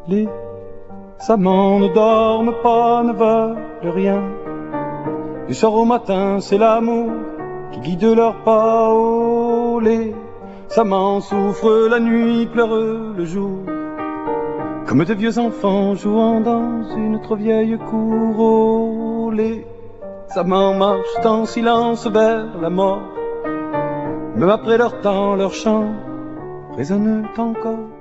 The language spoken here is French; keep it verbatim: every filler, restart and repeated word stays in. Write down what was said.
Les amants ne dorment pas, ne veulent rien. Du soir au matin, c'est l'amour qui guide leurs pas. Oh, les amants souffrent la nuit, pleurent le jour, comme de vieux enfants jouant dans une trop vieille cour. Oh, les amants marchent en silence vers la mort. Même après leur temps, leur chant résonne encore.